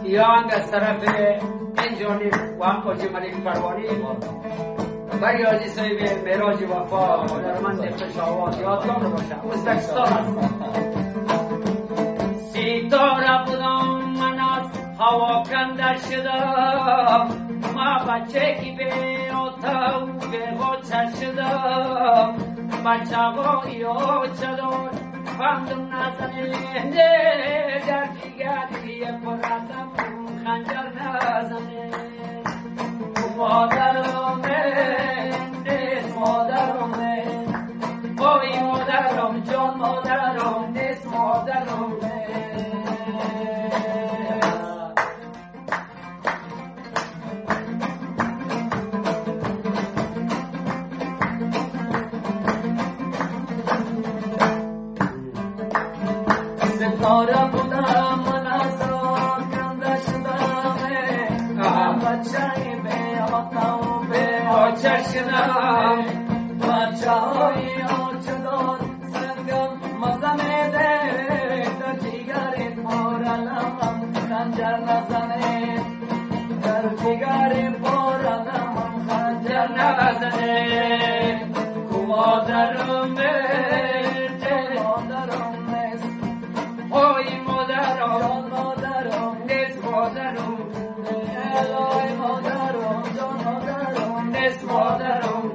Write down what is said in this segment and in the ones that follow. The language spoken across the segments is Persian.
یا هنگ از طرف این جانب و هم حاجی ملک پروانی و یا حاجی صاحب معراج وفا هنرمند پشاور یادگار باشه ازبکستان هست. ستاره بودم من از هوا کنده شدم، ما بچه کی به آتا و به غاچه شدم، بچه های آچه دار فهمدم نزنه در دیگری پراتم خنجر نزنه. مادرم نیست مادرم وای مادرم جان مادرم نیست مادرم ستاره بودم من از را کنده شدم، بچه به آتا و به آچه شدم، بچه های آچه دار سنگم مزه میده در جگر پارلمم خنجر نزنه، در جگر پارلمم خنجر نزنه. مادرم وای مادرم جان مادرم نیست مادرم، الهی مادرم جان مادرم نیست مادرم.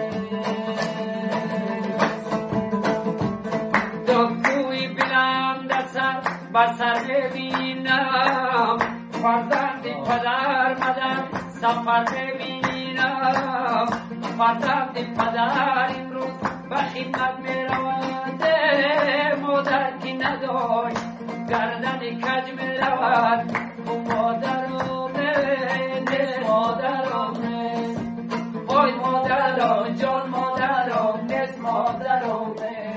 دو کوی بلند سر بر سر ببینم، فرزند پدر مادر سفر ببینم، فرزند پدر امروز به خدمت میرود، مادر کی نداشت گردن کج میرود. مادرم نیست مادرم نیست وای مادرم جان مادرم نیست مادرم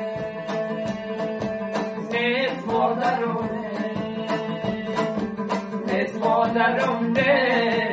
نیست مادرم نیست مادرم نیست